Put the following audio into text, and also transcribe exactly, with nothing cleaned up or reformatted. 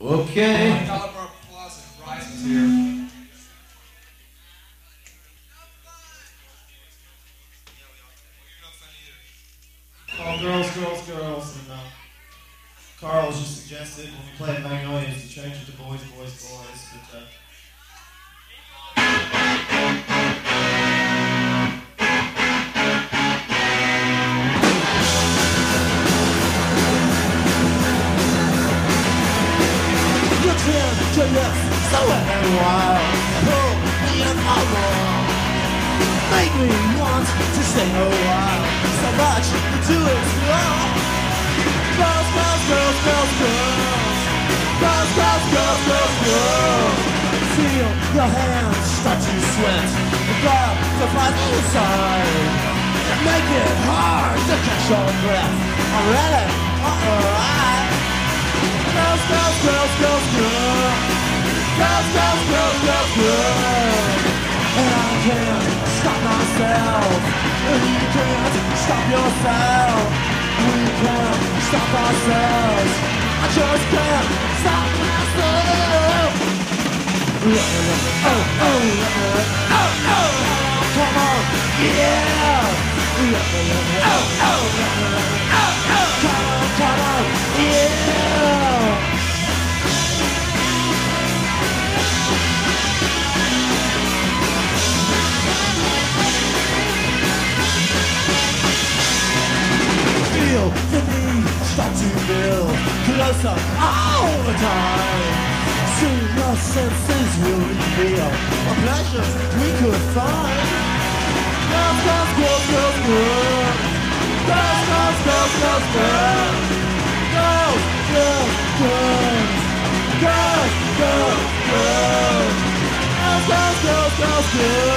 Okay. My caliber applause rises here. Call girls, girls, girls, and uh, Carl just suggested when we played Magnolias to change it to boys, boys, boys. But, uh, Curious, so wild, pull me in along. Make me want to stay a while. So much to do it wrong. Girls, girls, girls, girls, girls. Girls, girls, girls, girls, girls. Feel your hands start to sweat. The blood to fight inside. Make it hard to catch your breath. I'm ready, alright. Girls, girls, girls, girls, girls. Girls, girls, girls, girls, girls. And I can't stop myself. You can't stop yourself. We can't stop ourselves. I just can't stop myself. Oh, oh, oh, oh. Come on, yeah. Oh, oh, oh, oh. Come on, come on, yeah. Feel the need start to build closer all the time. Soon your senses will reveal a pleasure we could find. Girls, girls, girls, girls, girls. Girls, girls, girls, girls, girls. Girls, girls, girls. Girls, girls, girls. Girls, girls, girls, girls, girls.